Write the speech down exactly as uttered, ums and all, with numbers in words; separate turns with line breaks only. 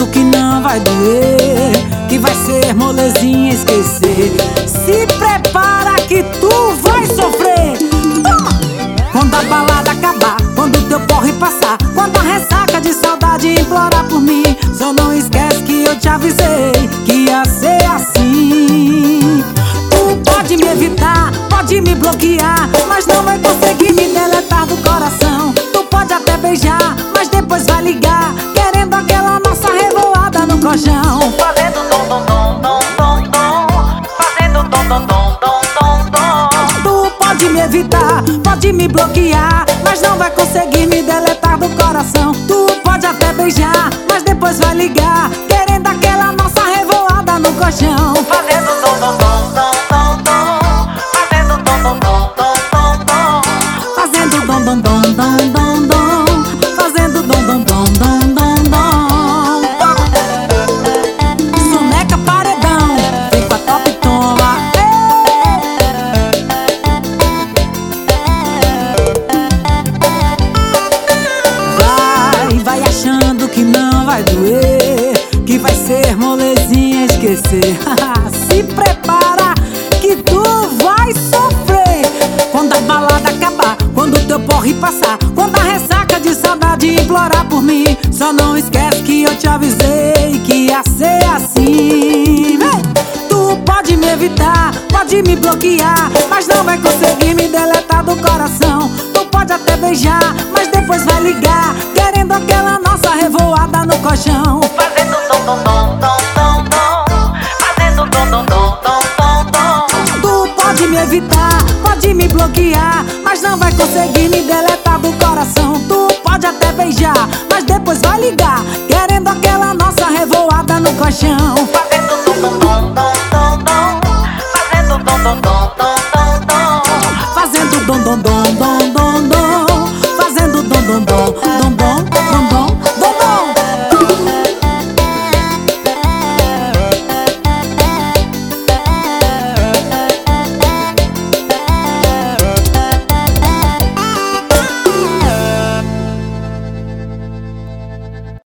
que não vai doer, que vai ser molezinha esquecer. Se prepara que tu vai sofrer. Toma! Quando a balada acabar, quando teu porre passar, quando a ressaca de saudade implorar por mim, só não esquece que eu te avisei que ia ser assim. Tu pode me evitar, pode me bloquear, mas não vai conseguir me deletar do coração. Tu pode até beijar, mas depois vai ligar, querendo aquela nossa revoada no colchão.
Fazendo dom, dom, dom, dom, dom, dom. Fazendo dom, dom, dom, dom, dom, dom.
Tu pode me evitar, pode me bloquear, mas não vai conseguir me deletar do coração. Tu pode até beijar, mas depois vai ligar, querendo aquela nossa revoada no colchão.
Fazendo dom, dom, dom, dom, dom, dom. Fazendo dom, dom, dom, dom, dom, dom.
Fazendo dom, dom, dom, dom, dom, dom. Fazendo dom, dom, dom, dom, dom, dom. Soneca paredão, vem com a top toma. Vai, vai achando que não vai doer, que vai ser molezinha esquecer. Se prepara que tu vai sofrer. Quando a balada acabar, quando o teu porre passar, quando a ressaca de saudade implorar por mim, só não esquece que eu te avisei que ia ser assim. Vem! Tu pode me evitar, pode me bloquear, mas não vai conseguir me deletar do coração. Tu pode até beijar, mas depois vai ligar, querendo aquela nossa revoada no colchão.
Fazendo dom, dom, dom, dom, dom, dom. Fazendo dom, dom, dom, dom, dom, dom.
Tu pode me evitar, pode me bloquear, mas não vai conseguir me deletar do coração. Tu pode até beijar, mas depois vai ligar, querendo aquela nossa revoada no colchão.
Fazendo dom, dom, dom, dom, dom, dom. Fazendo dom, dom, dom, dom, dom, dom.
Fazendo dom, dom, dom, dom, dom, dom. Fazendo dom, dom, dom, dom, dom.